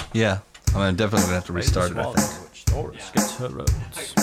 Yeah, I'm definitely gonna have to restart it, I think. Which Doris gets her roads.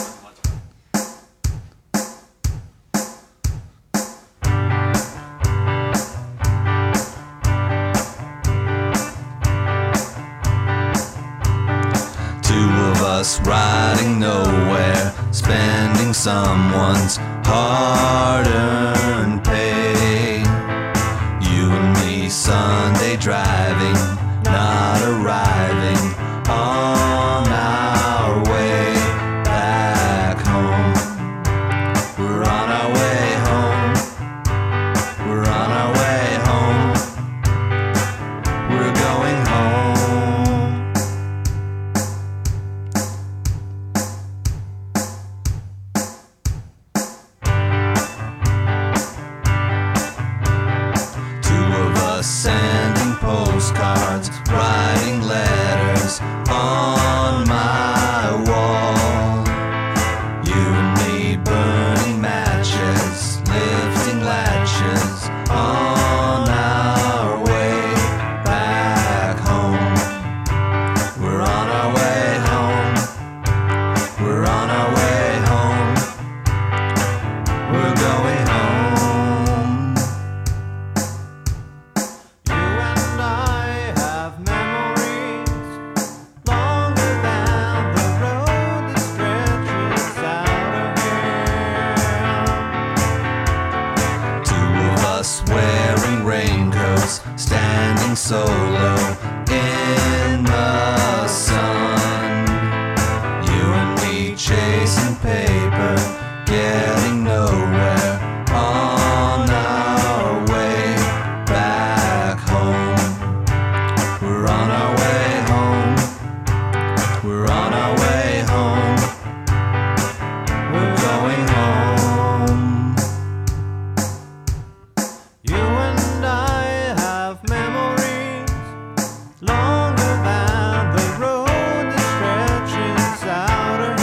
Two of us riding nowhere, spending someone's hard-earned pay. You and me Sunday driving, not arriving on our way back home. We're on our way home. We're on our way home. We're going home. Sending postcards, writing letters on my wall. You and me burning matches, lifting latches on our way back home. We're on our way home. We're on our way home. We're going home. Wearing raincoats, standing solo in the sun. You and me chasing paper, getting nowhere on our way back home. We're on our way home. We're on our way home. We're going home. You and I have memories longer than the road that stretches out of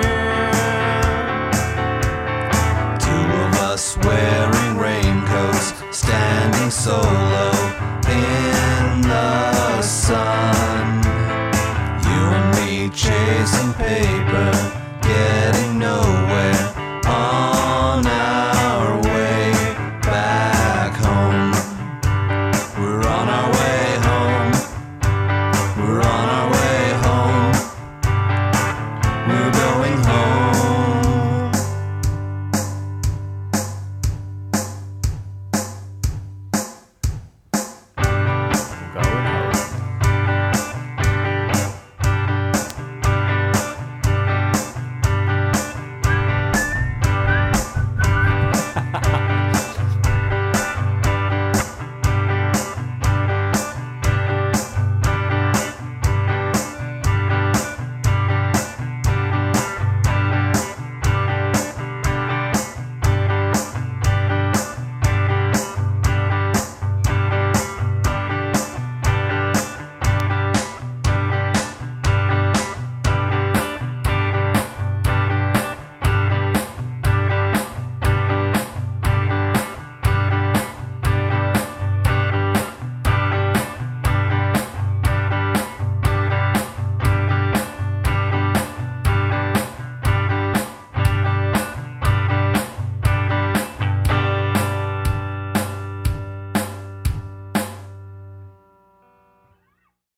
here. Two of us wearing raincoats, standing solo in the sun. You and me chasing paper,